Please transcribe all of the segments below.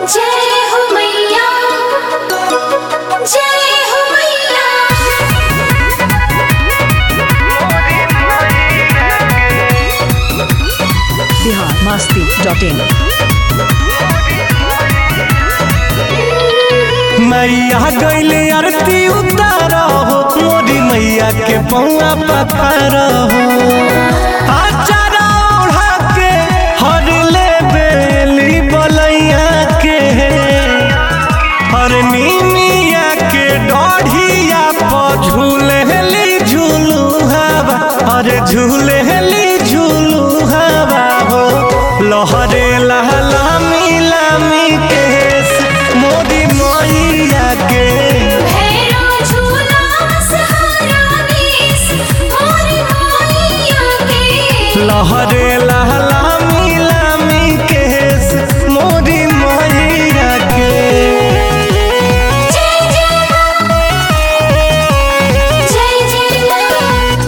जय हो मैया, जय हो मैया। biharmasti.in मैया गईले आरती उतारो हो मोरी मैया के पौआ पखारो हो आचारा ओढ़ा के हर ले बेली बलैया के हर नीमिया के डढ़िया पर झूलेली झूलू हवा हर झूलेली झूलू हवा हो लहरे लहला मिलामी केस मोदी मैया के भैरो झूला सहारा देश, मोरी मैया के। लहरे लहला मिलामी केस मोदी मैया के जय जय माँ, जय जय माँ।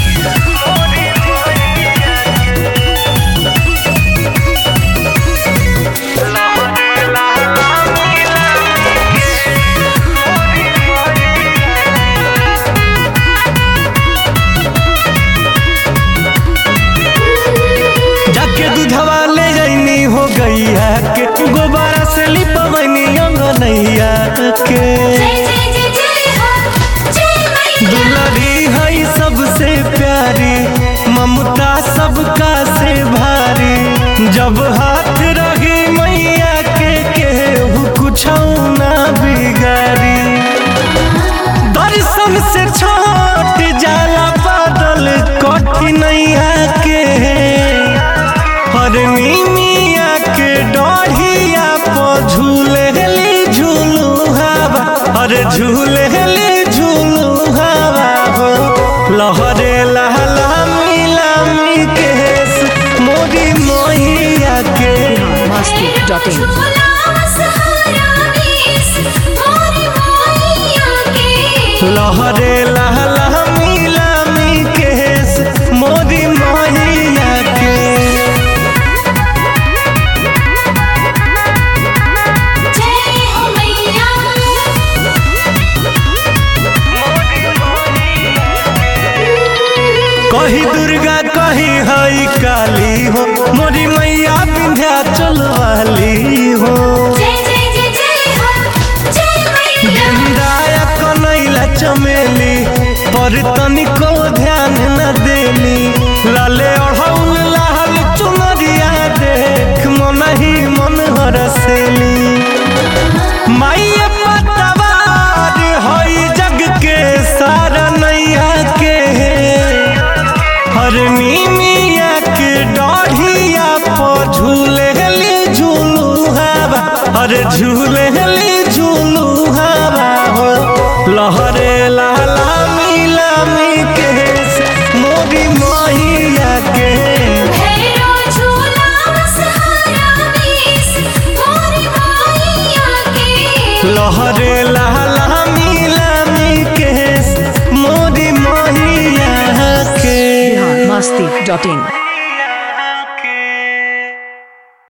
जाके दूधवा ले जाइनी हो गैया के गोबारा से लिपवनी अंगनैया के जय जय जय जय हो, जय मैया। दुलारी है सबसे प्यारी ममता सबका से भारी जब हाथ रही मैया के केहू कुछ ना बिगाड़ी दर्शन से छूट जाला बादल कठिनैया के हर नीमिया के डढ़िया पर झूलेली झूलू हवा हर झूलेली झूलू हवा हो लहरे लहला मिलामी केस मोदी मैया के biharmasti.in झूला सहारा देश, मोरी मैया के। लहरे लहला मिलामी केस मोदी मैया के जय हो मैया। कही दुर्गा कही हई काली हो मोरी मैया विंध्याचल वाली हो जय जय जय जय हो, जय मैया। गेंदाया कनैला चमेली पर तनिको ध्यान न देली लाले ओढ़ौल लाल चुनरिया देख मन ही मन हरसेली माइया पतवार हई जग के सारा नैया के हर नीमिया के डढ़िया पर झूलेली झूलू हवा हर झूलेली झूलू हवा हो लहरे लहला मिलामी केस मोदी मैया के भैरो झूला सहारा देश, मोरी मैया के। लहरे लहला मिलामी केस मोदी मैया के biharmasti.in